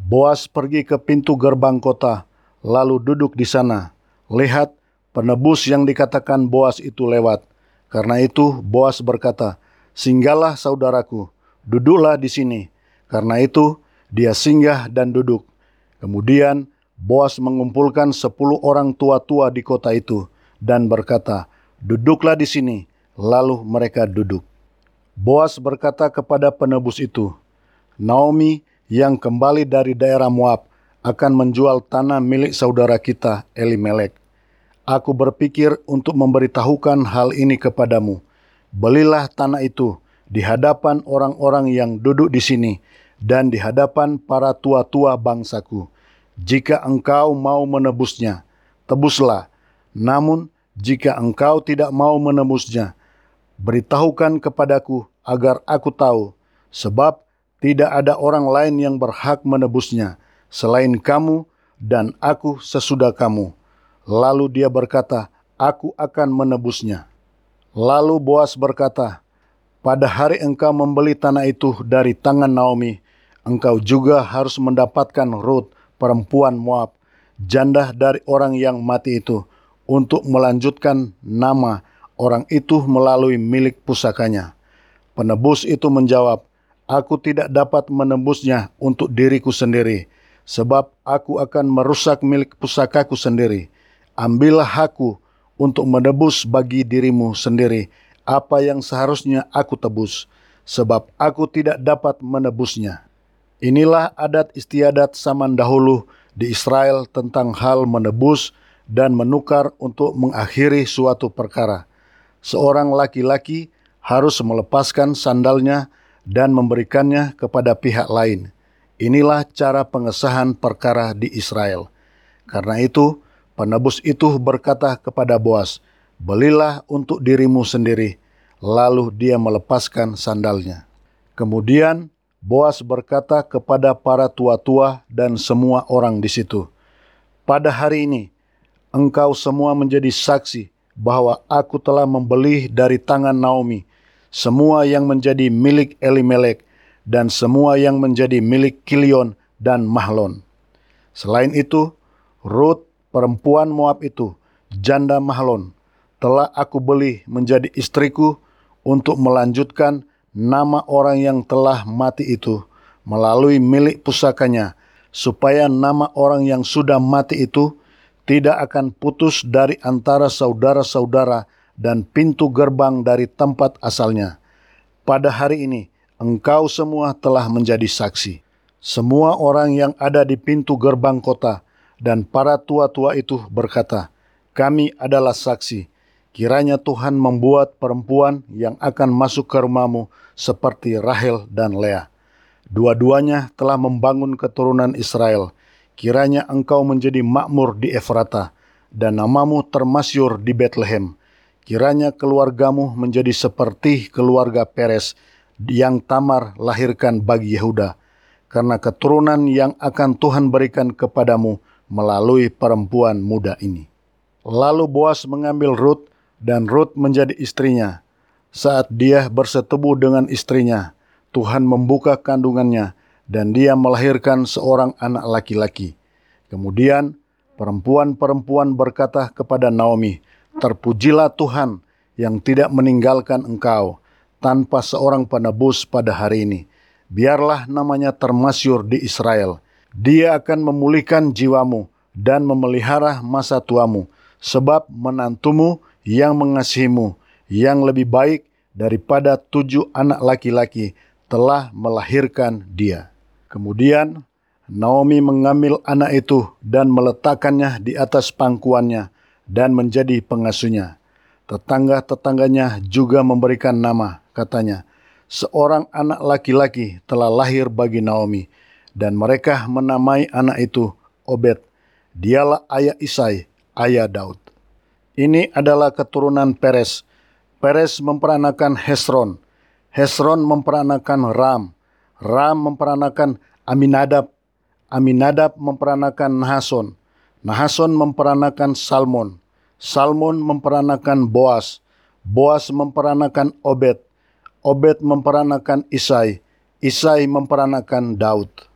Boas pergi ke pintu gerbang kota, lalu duduk di sana. Lihat, penebus yang dikatakan Boas itu lewat. Karena itu Boas berkata, "Singgahlah saudaraku, duduklah di sini." Karena itu dia singgah dan duduk. Kemudian Boas mengumpulkan 10 orang tua-tua di kota itu dan berkata, "Duduklah di sini." Lalu mereka duduk. Boas berkata kepada penebus itu, "Naomi yang kembali dari daerah Moab akan menjual tanah milik saudara kita Elimelek. Aku berpikir untuk memberitahukan hal ini kepadamu. Belilah tanah itu di hadapan orang-orang yang duduk di sini dan di hadapan para tua-tua bangsaku. Jika engkau mau menebusnya, tebuslah. Namun jika engkau tidak mau menebusnya, beritahukan kepadaku agar aku tahu, sebab tidak ada orang lain yang berhak menebusnya selain kamu dan aku sesudah kamu." Lalu dia berkata, "Aku akan menebusnya." Lalu Boas berkata, "Pada hari engkau membeli tanah itu dari tangan Naomi, engkau juga harus mendapatkan Rut, perempuan Moab, janda dari orang yang mati itu, untuk melanjutkan nama orang itu melalui milik pusakanya." Penebus itu menjawab, "Aku tidak dapat menebusnya untuk diriku sendiri, sebab aku akan merusak milik pusakaku sendiri. Ambillah hakku untuk menebus bagi dirimu sendiri apa yang seharusnya aku tebus, sebab aku tidak dapat menebusnya." Inilah adat istiadat zaman dahulu di Israel tentang hal menebus dan menukar untuk mengakhiri suatu perkara. Seorang laki-laki harus melepaskan sandalnya dan memberikannya kepada pihak lain. Inilah cara pengesahan perkara di Israel. Karena itu, penebus itu berkata kepada Boas, "Belilah untuk dirimu sendiri." Lalu dia melepaskan sandalnya. Kemudian Boas berkata kepada para tua-tua dan semua orang di situ, "Pada hari ini, engkau semua menjadi saksi bahwa aku telah membeli dari tangan Naomi semua yang menjadi milik Elimelek dan semua yang menjadi milik Kilion dan Mahlon. Selain itu, Rut, perempuan Moab itu, janda Mahlon, telah aku beli menjadi istriku untuk melanjutkan nama orang yang telah mati itu melalui milik pusakanya, supaya nama orang yang sudah mati itu tidak akan putus dari antara saudara-saudara dan pintu gerbang dari tempat asalnya. Pada hari ini, engkau semua telah menjadi saksi." Semua orang yang ada di pintu gerbang kota dan para tua-tua itu berkata, "Kami adalah saksi. Kiranya Tuhan membuat perempuan yang akan masuk ke rumahmu seperti Rahel dan Lea. Dua-duanya telah membangun keturunan Israel. Kiranya engkau menjadi makmur di Efrata, dan namamu termasyur di Betlehem. Kiranya keluargamu menjadi seperti keluarga Peres yang Tamar lahirkan bagi Yehuda, karena keturunan yang akan Tuhan berikan kepadamu melalui perempuan muda ini." Lalu Boas mengambil Rut, dan Rut menjadi istrinya. Saat dia bersetubuh dengan istrinya, Tuhan membuka kandungannya, dan dia melahirkan seorang anak laki-laki. Kemudian perempuan-perempuan berkata kepada Naomi, "Terpujilah Tuhan yang tidak meninggalkan engkau tanpa seorang penebus pada hari ini. Biarlah namanya termasyur di Israel. Dia akan memulihkan jiwamu dan memelihara masa tuamu, sebab menantumu yang mengasihimu, yang lebih baik daripada 7 anak laki-laki, telah melahirkan dia." Kemudian Naomi mengambil anak itu dan meletakkannya di atas pangkuannya dan menjadi pengasuhnya. Tetangga-tetangganya juga memberikan nama, katanya, "Seorang anak laki-laki telah lahir bagi Naomi," dan mereka menamai anak itu Obed. Dialah ayah Isai, ayah Daud. Ini adalah keturunan Peres. Peres memperanakan Hesron. Hesron memperanakan Ram. Ram memperanakan Aminadab. Aminadab memperanakan Nahason. Nahason memperanakan Salmon. Salmon memperanakan Boas. Boas memperanakan Obed. Obed memperanakan Isai. Isai memperanakan Daud.